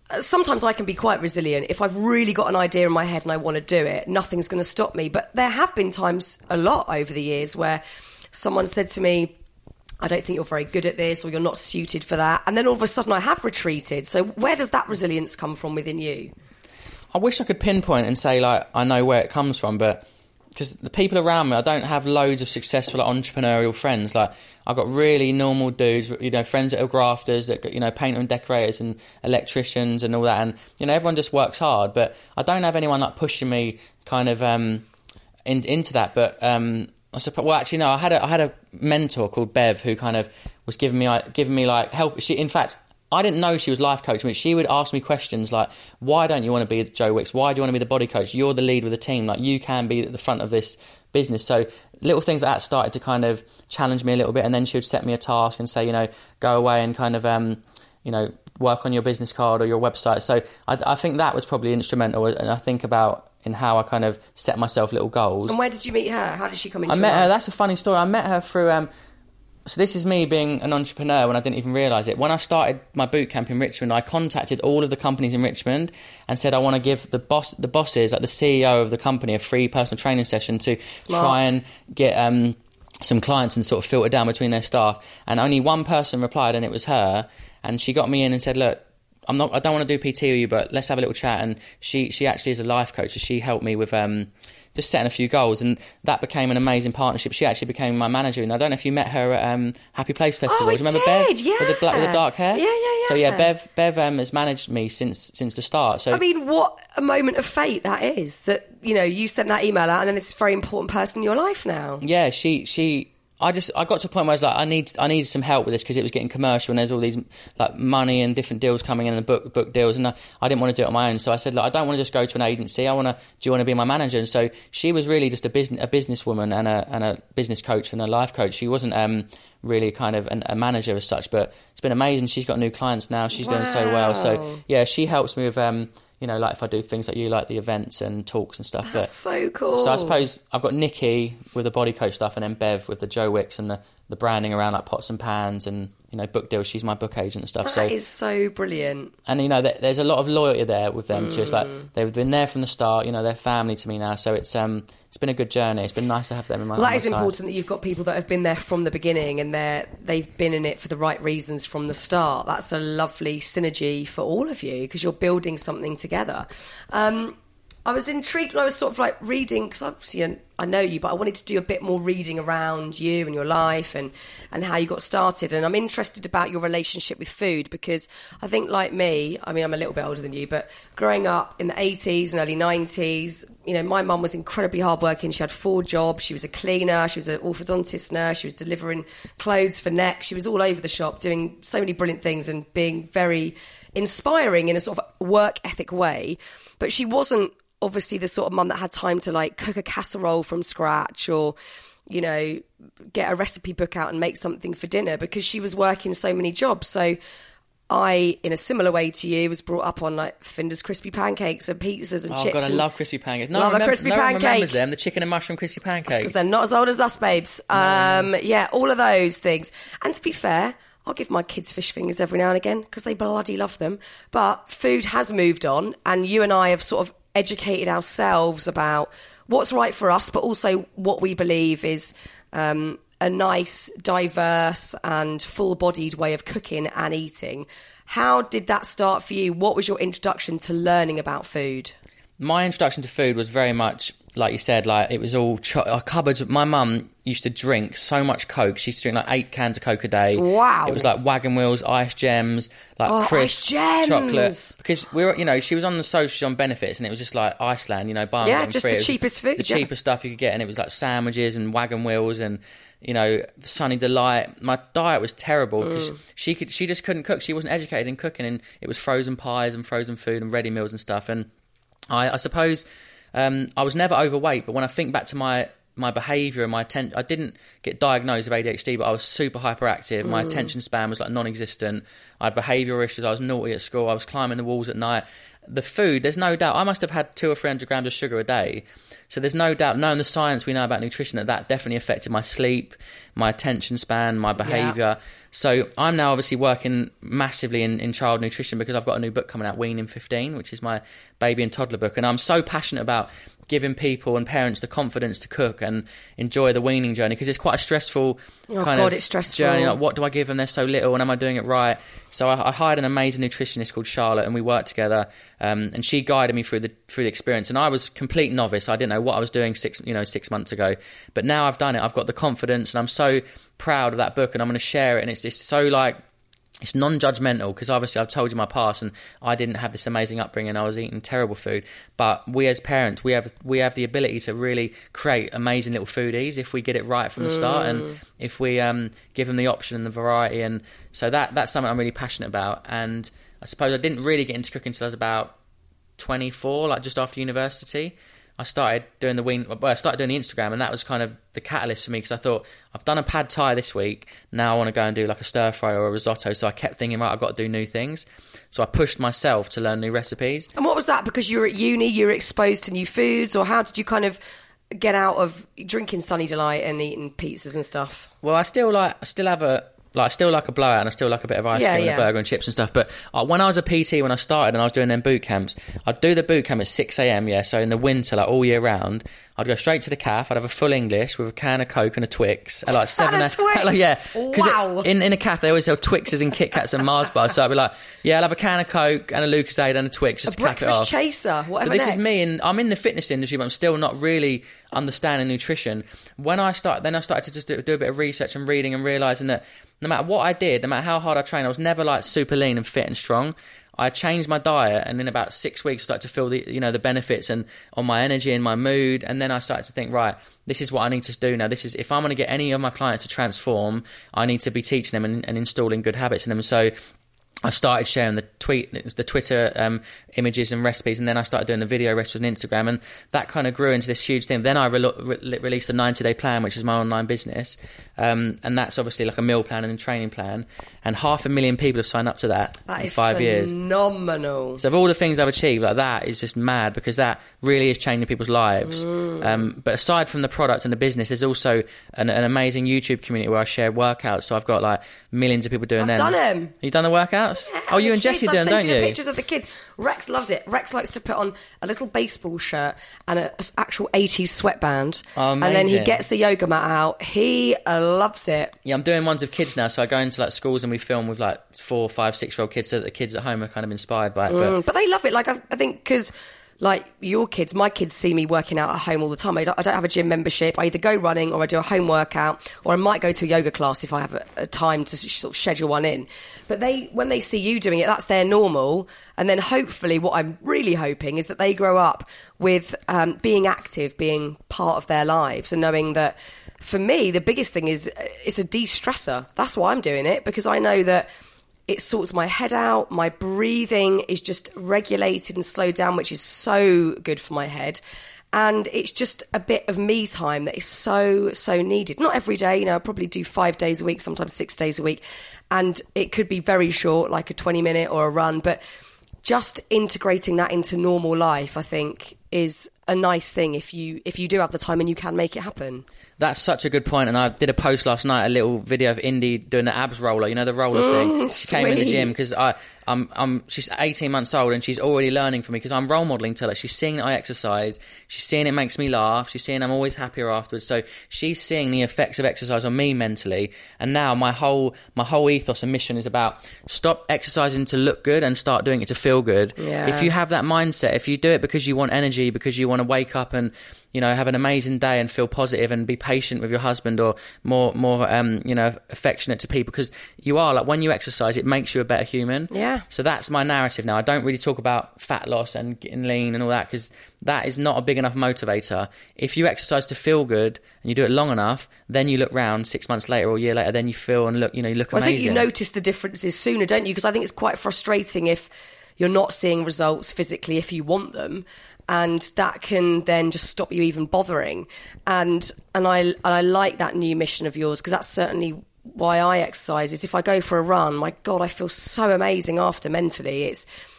sometimes I can be quite resilient. If I've really got an idea in my head and I want to do it, nothing's going to stop me. But there have been times, a lot over the years, where someone said to me, I don't think you're very good at this, or you're not suited for that. And then all of a sudden I have retreated. So where does that resilience come from within you?
I wish I could pinpoint and say, like, I know where it comes from, but because the people around me, I don't have loads of successful like, entrepreneurial friends. Like, I've got really normal dudes, you know, friends that are grafters, that you know, painters and decorators and electricians and all that. And, you know, everyone just works hard. But I don't have anyone, like, pushing me kind of um, in, into that. But... Um, I suppose, well, actually, no. I had a I had a mentor called Bev who kind of was giving me giving me like help. She, in fact, I didn't know she was life coaching me. She would ask me questions like, "Why don't you want to be Joe Wicks? Why do you want to be the body coach? You're the lead with the team. Like, you can be at the front of this business." So little things like that started to kind of challenge me a little bit. And then she would set me a task and say, you know, go away and kind of um, you know, work on your business card or your website. So I, I think that was probably instrumental. And I think about. In how I kind of set myself little goals.
And where did you meet her? How did she come into
I met
your
her,
life?
that's a funny story. I met her through, um, so this is me being an entrepreneur when I didn't even realise it. When I started my boot camp in Richmond, I contacted all of the companies in Richmond and said I want to give the boss, the bosses, like the C E O of the company, a free personal training session to
Smart.
try and get um, some clients and sort of filter down between their staff. And only one person replied, and it was her. And she got me in and said, look, I'm not. I don't want to do P T with you, but let's have a little chat. And she, she actually is a life coach, so she helped me with um, just setting a few goals, and that became an amazing partnership. She actually became my manager, and I don't know if you met her at um, Happy Place Festival.
Oh, I
Do you remember
did,
Bev?
yeah.
With the, black, with the dark hair.
Yeah, yeah, yeah.
So yeah, Bev, Bev um, has managed me since since the start. So
I mean, what a moment of fate that is. That you know, you sent that email out, and then it's a very important person in your life now.
yeah, she she. I just I got to a point where I was like I need I needed some help with this because it was getting commercial and there's all these like money and different deals coming in and book book deals, and I, I didn't want to do it on my own. So I said, look, I don't want to just go to an agency. I want to. Do you want to be my manager? And so she was really just a business a businesswoman and a and a business coach and a life coach. She wasn't um, really kind of an, a manager as such, but it's been amazing. She's got new clients now. She's doing so well. So yeah, she helps me with. Um, You know, like if I do things like you, like the events and talks and stuff.
That's
but,
so cool.
So I suppose I've got Nikki with the body coach stuff, and then Bev with the Joe Wicks and the, the branding around like pots and pans and you know book deals. She's my book agent and stuff.
That
so
is so brilliant.
And you know, th- there's a lot of loyalty there with them
mm.
too. It's like they've been there from the start. You know, they're family to me now. So it's um it's been a good journey. It's been nice to have them in my.
Well, that
on my
is
side.
important that you've got people that have been there from the beginning and they're they've been in it for the right reasons from the start. That's a lovely synergy for all of you because you're building something together. Um, I was intrigued when I was sort of like reading, because obviously I know you, but I wanted to do a bit more reading around you and your life and, and how you got started. And I'm interested about your relationship with food because I think like me, I mean, I'm a little bit older than you, but growing up in the eighties and early nineties, you know, my mum was incredibly hardworking. She had four jobs. She was a cleaner. She was an orthodontist nurse. She was delivering clothes for Next. She was all over the shop doing so many brilliant things and being very inspiring in a sort of work ethic way. But she wasn't obviously the sort of mum that had time to like cook a casserole from scratch or, you know, get a recipe book out and make something for dinner because she was working so many jobs. So I, in a similar way to you, was brought up on like Finder's crispy pancakes and pizzas and
oh,
chips.
God, I
and
love crispy pancakes. No
love
one
a
remem-
crispy
no one
pancake.
remembers them. The chicken and mushroom crispy pancakes.
Because they're not as old as us, babes. Um, no. Yeah, all of those things. And to be fair, I'll give my kids fish fingers every now and again because they bloody love them. But food has moved on, and you and I have sort of educated ourselves about what's right for us, but also what we believe is um, a nice, diverse and full-bodied way of cooking and eating. How did that start for you? What was your introduction to learning about food?
My introduction to food was very much, like you said, like it was all cho- our cupboards. My mum used to drink so much Coke. She used to drink like eight cans of Coke a day.
Wow.
It was like Wagon Wheels, Ice Gems, like
oh,
crisps,
Ice Gems.
chocolate. Because we were, you know, she was on the socials on benefits, and it was just like Iceland, you know, buying
yeah,
getting
just
free.
the cheapest food,
the
yeah.
cheapest stuff you could get, and it was like sandwiches and Wagon Wheels and. You know, Sunny Delight. My diet was terrible because mm. she could, she just couldn't cook. She wasn't educated in cooking, and it was frozen pies and frozen food and ready meals and stuff. And I, I suppose um, I was never overweight, but when I think back to my my behaviour and my attention, I didn't get diagnosed with A D H D, but I was super hyperactive. Mm. My attention span was like non-existent. I had behavioural issues. I was naughty at school. I was climbing the walls at night. the food, there's no doubt, I must have had two or three hundred grams of sugar a day. So there's no doubt, knowing the science we know about nutrition, that that definitely affected my sleep, my attention span, my behaviour. Yeah. So I'm now obviously working massively in, in child nutrition because I've got a new book coming out, Weaning fifteen, which is my baby and toddler book. And I'm so passionate about giving people and parents the confidence to cook and enjoy the weaning journey, because it's quite a stressful
oh
kind
God,
of
it's stressful.
journey. Like, what do I give them? They're so little, and am I doing it right? So I, I hired an amazing nutritionist called Charlotte, and we worked together. Um, and she guided me through the through the experience. And I was complete novice. I didn't know what I was doing six you know six months ago. But now I've done it. I've got the confidence, and I'm so proud of that book. And I'm going to share it. And it's just so like. It's non-judgmental, because obviously I've told you my past and I didn't have this amazing upbringing. I was eating terrible food. But we as parents, we have we have the ability to really create amazing little foodies if we get it right from the start, and if we um, give them the option and the variety. And so that that's something I'm really passionate about. And I suppose I didn't really get into cooking until I was about twenty-four, like just after university. I started doing the wean, well, I started doing the Instagram, and that was kind of the catalyst for me, because I thought, I've done a pad thai this week, now I want to go and do like a stir fry or a risotto. So I kept thinking, right, I've got to do new things. So I pushed myself to learn new recipes.
And what was that? Because you were at uni, you were exposed to new foods, or how did you kind of get out of drinking Sunny Delight and eating pizzas and stuff?
Well, I still like, I still have a, like I still like a blowout, and I still like a bit of ice
yeah,
cream
yeah.
and a burger and chips and stuff. But uh, when I was a P T, when I started and I was doing them boot camps, I'd do the boot camp at six a.m, yeah, so in the winter, like all year round, I'd go straight to the cafe, I'd have a full English with a can of Coke and a Twix at like seven.
a Twix?
Like, yeah.
Wow.
It, in, in a cafe, they always sell Twixes and Kit Kats and Mars bars, so I'd be like, yeah, I'll have a can of Coke and a Lucozade and a Twix just
a
to cap it
breakfast
off.
chaser, whatever
So this
next.
is me, and I'm in the fitness industry, but I'm still not really understanding nutrition. When I started, then I started to just do, do a bit of research and reading, and realising that no matter what I did, no matter how hard I trained, I was never like super lean and fit and strong. I changed my diet, and in about six weeks I started to feel the you know the benefits and on my energy and my mood. And then I started to think, right, this is what I need to do now. This is, if I'm going to get any of my clients to transform, I need to be teaching them and, and installing good habits in them. So I started sharing the tweet, the Twitter um, images and recipes, and then I started doing the video recipes on Instagram, and that kind of grew into this huge thing. Then I re- re- released the ninety-day plan, which is my online business, um, and that's obviously like a meal plan and a training plan, and half a million people have signed up to that,
that
in
is
five years.
Phenomenal.
So of all the things I've achieved, like that is just mad, because that really is changing people's lives.
Mm.
Um, but aside from the product and the business, there's also an, an amazing YouTube community where I share workouts. So I've got like millions of people doing
I've
them.
done them.
You done the workouts?
Yeah,
oh, you
the
and
kids,
Jessie
I've
do them,
sent
don't
you
you?
the pictures of the kids. Rex loves it. Rex likes to put on a little baseball shirt and an actual eighties sweatband.
Oh,
and then he
amazing.
gets the yoga mat out. He uh, loves it.
Yeah, I'm doing ones of kids now. So I go into like schools and we film with like four, five, six-year-old kids, so that the kids at home are kind of inspired by it. But
Mm, but they love it. Like, I, I think because, like, your kids, my kids see me working out at home all the time. I don't, I don't have a gym membership. I either go running or I do a home workout, or I might go to a yoga class if I have a, a time to sort of schedule one in. But they, when they see you doing it, that's their normal. And then hopefully what I'm really hoping is that they grow up with um, being active, being part of their lives, and knowing that, for me, the biggest thing is it's a de-stressor. That's why I'm doing it, because I know that it sorts my head out. My breathing is just regulated and slowed down, which is so good for my head. And it's just a bit of me time that is so, so needed. Not every day, you know, I probably do five days a week, sometimes six days a week. And it could be very short, like a twenty minute or a run. But just integrating that into normal life, I think, is a nice thing if you if you do have the time and you can make it happen.
that's such a good point. And I did a post last night, a little video of Indy doing the abs roller, you know, the roller
Mm,
thing. She came in the
sweet.
gym because I, I'm, I'm, she's eighteen months old and she's already learning from me because I'm role modelling to her. She's seeing that I exercise. She's seeing it makes me laugh. She's seeing I'm always happier afterwards. So she's seeing the effects of exercise on me mentally. And now my whole, my whole ethos and mission is about stop exercising to look good and start doing it to feel good.
Yeah.
If you have that mindset, if you do it because you want energy, because you want to wake up and, you know, have an amazing day and feel positive and be patient with your husband or more, more, um, you know, affectionate to people, because you are, like, when you exercise, it makes you a better human.
Yeah.
So that's my narrative now. I don't really talk about fat loss and getting lean and all that because that is not a big enough motivator. If you exercise to feel good and you do it long enough, then you look round six months later or a year later, then you feel and look, you know, you look
Well, I
amazing.
think you notice the differences sooner, don't you? Because I think it's quite frustrating if you're not seeing results physically if you want them, and that can then just stop you even bothering. And and I and I like that new mission of yours, because that's certainly why I exercise. Is if I go for a run, my God, I feel so amazing after mentally. It's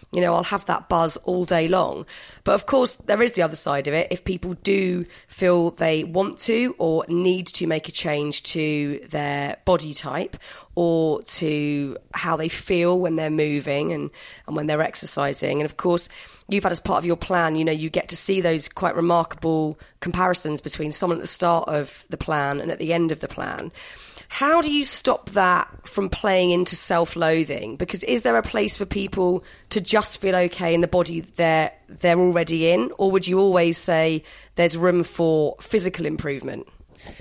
You know, I'll have that buzz all day long. But of course, there is the other side of it. If people do feel they want to or need to make a change to their body type or to how they feel when they're moving and, and when they're exercising. And of course, you've had as part of your plan, you know, you get to see those quite remarkable comparisons between someone at the start of the plan and at the end of the plan. How do you stop that from playing into self-loathing? Because is there a place for people to just feel okay in the body they're, they're already in? Or would you always say there's room for physical improvement?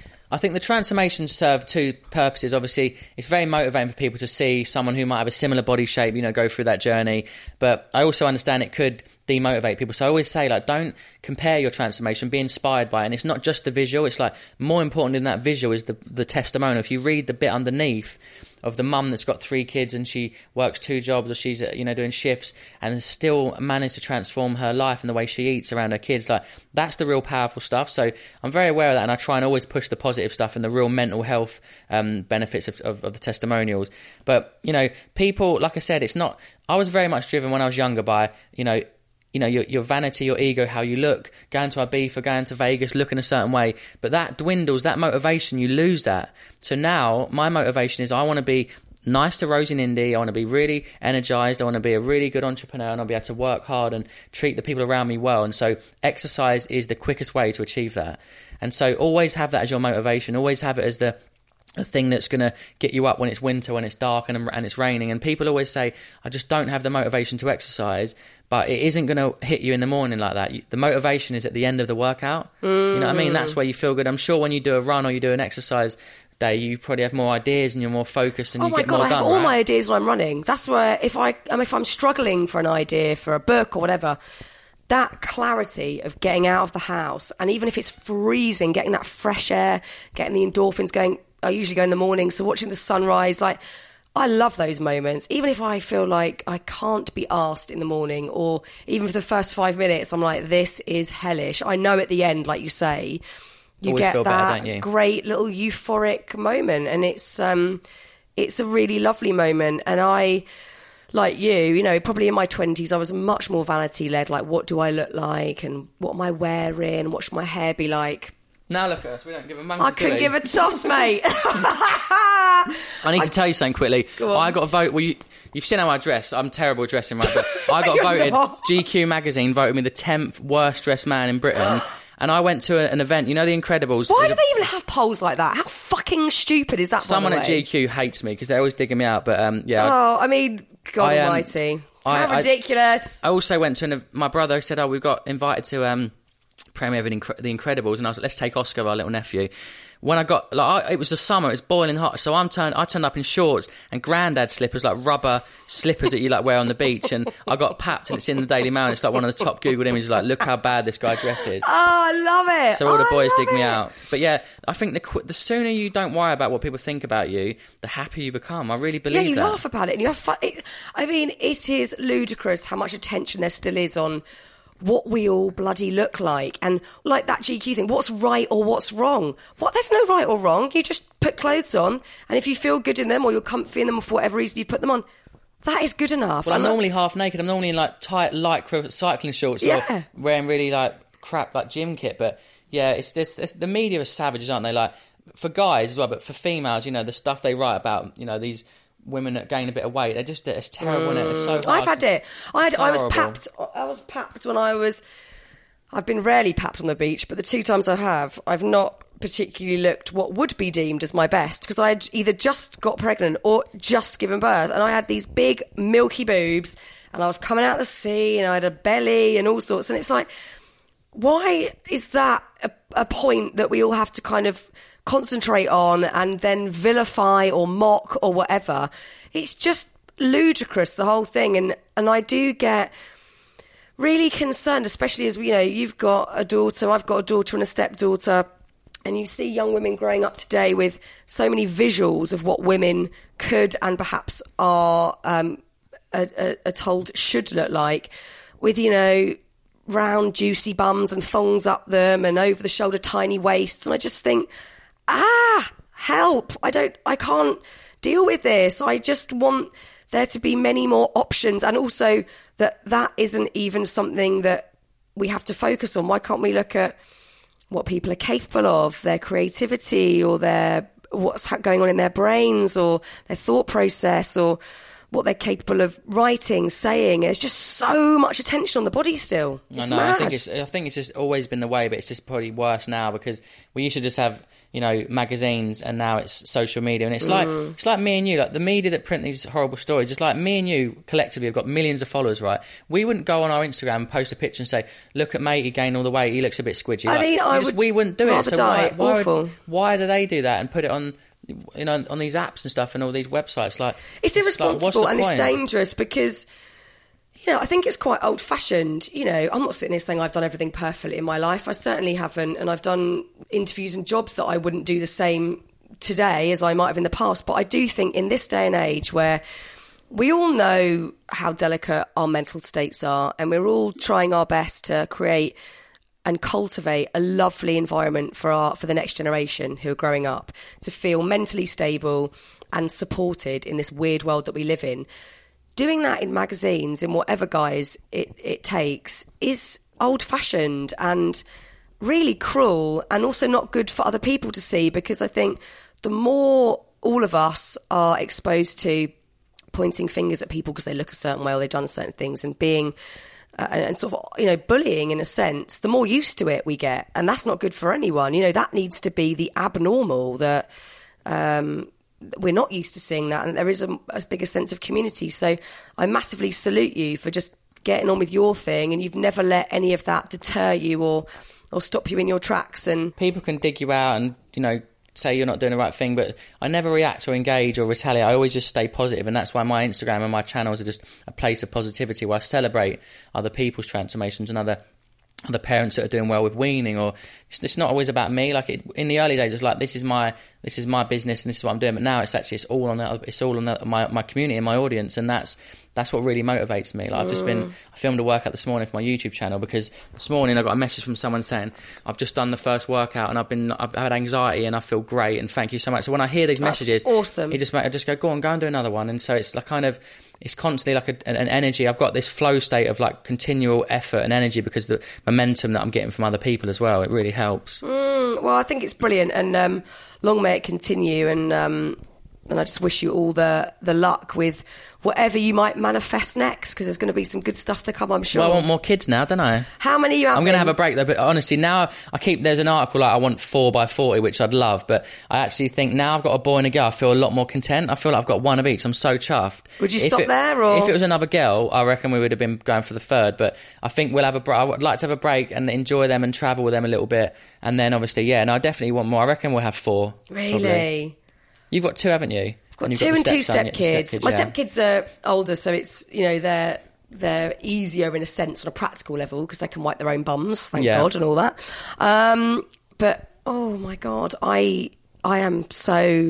I think the transformations serve two purposes. Obviously, it's very motivating for people to see someone who might have a similar body shape, you know, go through that journey. But I also understand it could demotivate people. So I always say, like, don't compare your transformation, be inspired by it. And it's not just the visual. It's like more important than that visual is the, the testimonial. If you read the bit underneath of the mum that's got three kids and she works two jobs or she's, you know, doing shifts and still managed to transform her life and the way she eats around her kids, like, that's the real powerful stuff. So I'm very aware of that, and I try and always push the positive stuff and the real mental health um, benefits of, of, of the testimonials. But, you know, people, like I said, it's not, I was very much driven when I was younger by, you know, you know, your, your vanity, your ego, how you look, going to Ibiza, going to Vegas, looking a certain way. But that dwindles, that motivation, you lose that. So now my motivation is I want to be nice to Rosie and Indy. I want to be really energised. I want to be a really good entrepreneur, and I'll be able to work hard and treat the people around me well. And so exercise is the quickest way to achieve that. And so always have that as your motivation. Always have it as the a thing that's going to get you up when it's winter, when it's dark and, and it's raining. And people always say, I just don't have the motivation to exercise, but it isn't going to hit you in the morning like that. You, the motivation is at the end of the workout. Mm. You know what I mean? That's where you feel good. I'm sure when you do a run or you do an exercise day, you probably have more ideas and you're more focused and
oh
you get
God,
more done.
Oh my God, I have
right?
all my ideas when I'm running. That's where if, I, um, if I'm struggling for an idea for a book or whatever, that clarity of getting out of the house, and even if it's freezing, getting that fresh air, getting the endorphins going. I usually go in the morning, so watching the sunrise, like, I love those moments. Even if I feel like I can't be asked in the morning, or even for the first five minutes, I'm like, this is hellish. I know at the end, like you say, you
Always
get
feel
that
better, don't you?
great little euphoric moment, and it's um, it's a really lovely moment. And I, like you, you know, probably in my twenties, I was much more vanity-led, like, what do I look like, and what am I wearing, what should my hair be like?
Now look at us, we don't give a monkey.
I couldn't give a toss, mate.
I need to tell you something quickly.
Go on.
I got voted. Well, you, you've seen how I dress. I'm terrible at dressing, right? But I got
You're
voted.
not.
G Q magazine voted me the tenth worst dressed man in Britain. And I went to a, an event. You know, The Incredibles.
Why do they even have polls like that? How fucking stupid is that?
Someone
by the
at
way?
G Q hates me because they're always digging me out. But um, yeah.
Oh, I mean, God
I, um,
Almighty,
I-
how
I-
ridiculous!
I also went to an. My brother said, "Oh, we got invited to um." premiere of Incre- The Incredibles," and I was like, let's take Oscar, our little nephew. When I got, like, I, it was the summer, it was boiling hot, so I'm turned, I turned up in shorts and granddad slippers, like rubber slippers that you like wear on the beach, and I got papped, and it's in the Daily Mail, and it's like one of the top Googled images, like, look how bad this guy dresses.
Oh, I love it.
So all the
I
boys
love
dig me
it.
out. But yeah, I think the qu- the sooner you don't worry about what people think about you, the happier you become. I really believe
Yeah, you
that.
laugh about it and you have fun. It, I mean, it is ludicrous how much attention there still is on what we all bloody look like, and like that G Q thing, what's right or what's wrong. What? There's no right or wrong. You just put clothes on, and if you feel good in them or you're comfy in them, or for whatever reason you put them on, that is good enough.
Well, I'm
And
normally half naked. I'm normally in like tight lycra cycling shorts,
Yeah.
or wearing really like crap like gym kit. But yeah, it's this. It's, the media are savages, aren't they? Like for guys as well, but for females, you know, the stuff they write about, you know, these women that gain a bit of weight, they're just it's terrible. Mm. It's so hard.
I've had it. I had. I was
Horrible.
papped. I was papped when I was. I've been rarely papped on the beach, but the two times I have, I've not particularly looked what would be deemed as my best, because I'd either just got pregnant or just given birth, and I had these big milky boobs, and I was coming out of the sea, and I had a belly and all sorts, and it's like, why is that a, a point that we all have to kind of concentrate on and then vilify or mock or whatever? It's just ludicrous, the whole thing. And and I do get really concerned, especially as, you know, you've got a daughter, I've got a daughter and a stepdaughter, and you see young women growing up today with so many visuals of what women could and perhaps are, um, are, are, are told should look like, with, you know, round juicy bums and thongs up them and over the shoulder tiny waists, and I just think, ah, help, I don't I can't deal with this. I just want there to be many more options, and also that that isn't even something that we have to focus on. Why can't we look at what people are capable of, their creativity, or their what's going on in their brains, or their thought process, or what they're capable of writing, saying? There's just so much attention on the body still. It's
I know.
mad.
I think it's. I think it's just always been the way, but it's just probably worse now because we used to just have, you know, magazines, and now it's social media, and it's like
Mm.
it's like me and you, like the media that print these horrible stories. It's like me and you collectively have got millions of followers, right? We wouldn't go on our Instagram and post a picture and say, "Look at mate, he gained all the weight. He looks a bit squidgy."
I
Like,
mean,
we
I
just-
would
we wouldn't do it.
rather
So
die.
why, why,
Awful.
would- why do they do that and put it on? You know, on these apps and stuff and all these websites? Like
It's
like,
irresponsible
what's the
and it's
point?
dangerous because, you know, I think it's quite old-fashioned. You know, I'm not sitting here saying I've done everything perfectly in my life. I certainly haven't, and I've done interviews and jobs that I wouldn't do the same today as I might have in the past. But I do think in this day and age where we all know how delicate our mental states are, and we're all trying our best to create and cultivate a lovely environment for our for the next generation who are growing up to feel mentally stable and supported in this weird world that we live in. Doing that in magazines, in whatever guise it, it takes, is old-fashioned and really cruel, and also not good for other people to see, because I think the more all of us are exposed to pointing fingers at people because they look a certain way or they've done certain things, and being Uh, and, and sort of, you know, bullying in a sense, the more used to it we get, and that's not good for anyone. You know, that needs to be the abnormal, that um, we're not used to seeing that, and there is a, a bigger sense of community. So I massively salute you for just getting on with your thing, and you've never let any of that deter you or or stop you in your tracks. And
People can dig you out and, you know, say you're not doing the right thing, but I never react or engage or retaliate. I always just stay positive, and that's why my Instagram and my channels are just a place of positivity where I celebrate other people's transformations and other other parents that are doing well with weaning. Or it's, it's not always about me. Like it, in the early days, it's like this is my this is my business and this is what I'm doing. But now it's actually it's all on the, it's all on the, my my community and my audience, and that's that's what really motivates me. Like I've just been I filmed a workout this morning for my YouTube channel because this morning I got a message from someone saying I've just done the first workout and I've been I've had anxiety and I feel great and thank you so much. So when I hear these
That's
messages,
awesome.
It just I just go go on go and do another one. And so it's like kind of it's constantly like a, an, an energy. I've got this flow state of like continual effort and energy because the momentum that I'm getting from other people as well. It really helps.
Mm, well, I think it's brilliant, and um, long may it continue. And um, and I just wish you all the the luck with whatever you might manifest next, because there's going to be some good stuff to come, I'm sure.
Well, I want more kids now, don't I?
How many are you having?
I'm going to have a break though, but honestly, now I keep there's an article like I want four by forty, which I'd love, but I actually think now I've got a boy and a girl, I feel a lot more content. I feel like I've got one of each. I'm so chuffed.
Would you
If
stop
it-
there, or
if it was another girl, I reckon we would have been going for the third. But I think we'll have a. I would like to have a break and enjoy them and travel with them a little bit, and then obviously, yeah, and I definitely want more. I reckon we'll have four.
really?
Probably. You've got two, haven't you?
Got
you've
two
the
and two
stepson,
step
yeah,
kids. My
yeah.
step kids are older, so it's, you know, they're they're easier in a sense on a practical level because they can wipe their own bums, thank
Yeah.
God, and all that. Um, but oh my God, I I am so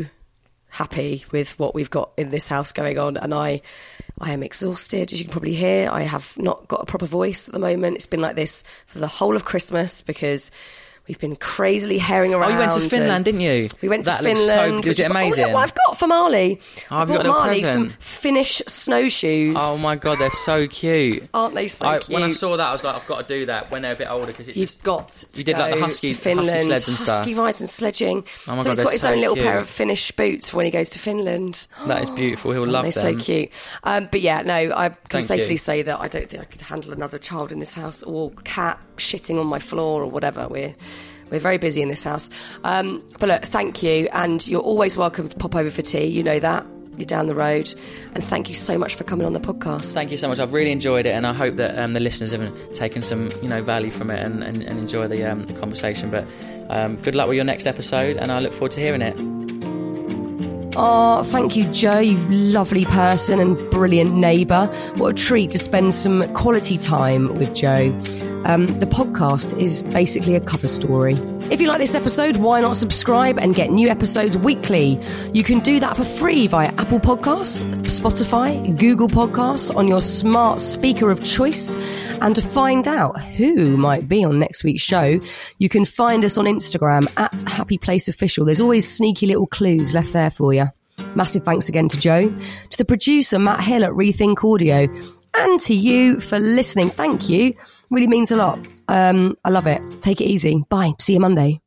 happy with what we've got in this house going on, and I I am exhausted, as you can probably hear. I have not got a proper voice at the moment. It's been like this for the whole of Christmas because we've been crazily herring around.
Oh, you went to
and-
Finland, didn't you?
We went
That
to
looks so-
Finland.
was
which
it
is-
amazing?
Oh, look what I've got for Marley.
Oh,
I
have you got
bought
a little
Marley
present?
some Finnish snowshoes.
Oh my God, they're so cute.
Aren't they so
I,
cute?
When I saw that, I was like, I've got to do that when they're a bit older because it's
You've
just,
got to
You did, like, the
go
husky-
to
husky
Finland.
sleds and stuff.
Husky rides and sledging.
Oh my
so
God,
he's
they're
got his
so
own little
cute.
pair of Finnish boots for when he goes to Finland.
that is beautiful. He'll
Oh,
love
they're
them.
so cute. Um, but yeah, no, I can
Thank
safely
you.
say that I don't think I could handle another child in this house, or cat shitting on my floor or whatever. We're we're very busy in this house. Um, but look, thank you, and you're always welcome to pop over for tea. You know that. You're down the road. And thank you so much for coming on the podcast.
Thank you so much. I've really enjoyed it, and I hope that um, the listeners have taken some, you know, value from it and, and, and enjoy the, um, the conversation. But um, good luck with your next episode, and I look forward to hearing it.
Oh, thank you, Joe, you lovely person and brilliant neighbour. What a treat to spend some quality time with Joe. Um, the podcast is basically a cover story. If you like this episode, why not subscribe and get new episodes weekly? You can do that for free via Apple Podcasts, Spotify, Google Podcasts, on your smart speaker of choice. And to find out who might be on next week's show, you can find us on Instagram at Happy Place Official. There's always sneaky little clues left there for you. Massive thanks again to Joe, to the producer Matt Hill at Rethink Audio, and to you for listening. Thank you. Really means a lot. Um, I love it. Take it easy. Bye. See you Monday.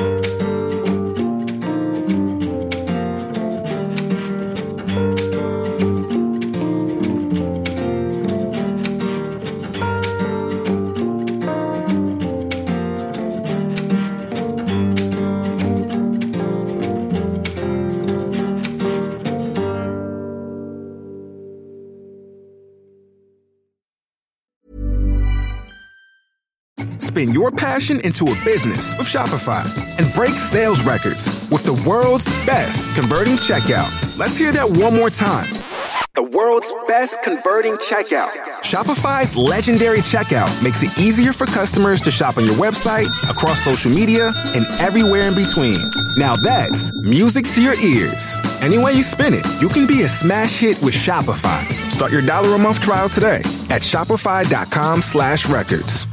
Spin your passion into a business with Shopify and break sales records with the world's best converting checkout. Let's hear that one more time. The world's best converting checkout. Shopify's legendary checkout makes it easier for customers to shop on your website, across social media, and everywhere in between. Now that's music to your ears. Any way you spin it, you can be a smash hit with Shopify. Start your dollar a month trial today at shopify.com slash records.